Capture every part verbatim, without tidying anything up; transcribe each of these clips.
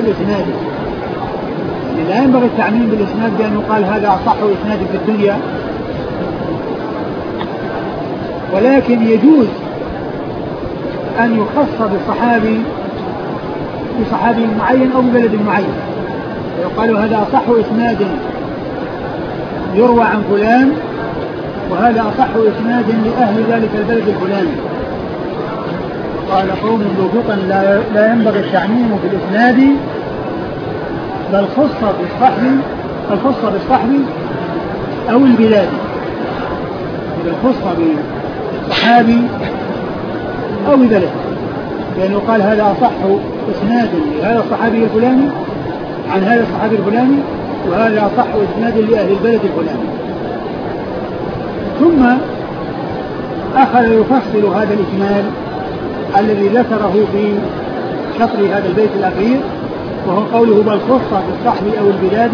إسناده، يعني لا ينبغي التعميم بالإسناد بأن يقال هذا أصح إسناد في الدنيا، ولكن يجوز أن يخص بالصحابي بصحابي معين أو ببلد معين، ويقال هذا أصح إسناد يروى عن فلان، وهذا أصح إسناد لأهل ذلك البلد الفلاني. قال قوم ذو لا, لا ينبغي التعميم في الإسناد بل خص بالصحب بل خص بالصحب أو البلاد، بل خص بالصحابي أو ببلد، لأنه قال هذا أصح إسناد لهذا الصحابي الفلاني عن هذا الصحابي الفلاني، وهذا أصح إسناد لأهل البلد الفلاني. ثم أخذ يفصل هذا الإجمال الذي ذكره في شطر هذا البيت الأخير، وهو قوله بل خص بالصحب أو البلاد،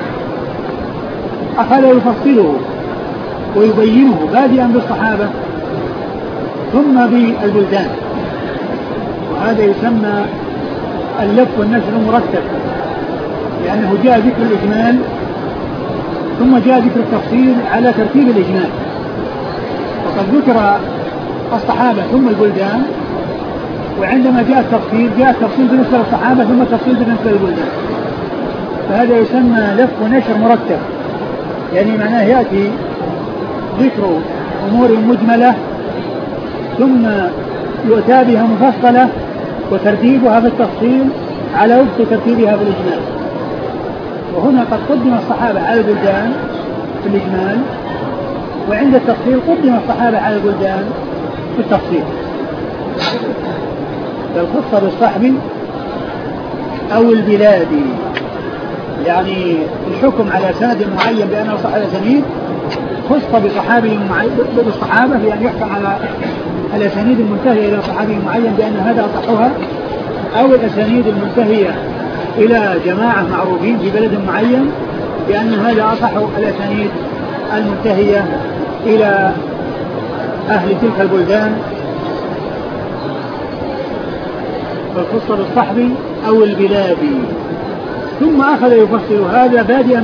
أخذ يفصله ويبينه بادئا بالصحابة ثم بالبلدان، وهذا يسمى اللف والنشر المرتب، لأنه جاء ذكر الإجمال ثم جاء ذكر التفصيل على ترتيب الإجمال، وقد ذكر الصحابة ثم البلدان، وعندما جاء التفصيل جاء التفصيل بالنسبة للصحابة ثم التفصيل بالنسبة للبلدان، فهذا يسمى لف ونشر مرتب، يعني معناه يأتي ذكر أمور مجملة ثم يؤتى بها مفصلة وترتيبها في التفصيل على وفق ترتيبها في الإجمال. وهنا قد قدم الصحابة على البلدان في الإجمال، وعند التفصيل قدم الصحابة على البلدان في التفصيل. فالخص بالصحب أو البلاد، يعني الحكم على سند معين بأنه صح الأسانيد خص بصحابي بالصحابة، بأن يحكم على الأسانيد المنتهية إلى صحابي معين بأن هذا أصحها، أو الأسانيد المنتهية إلى جماعة معروفين في بلد معين بأن هذا أصح الأسانيد المنتهية إلى أهل تلك البلدان. فالخص بالصحب أو البلاد. ثم أخذ يفصل هذا بادئا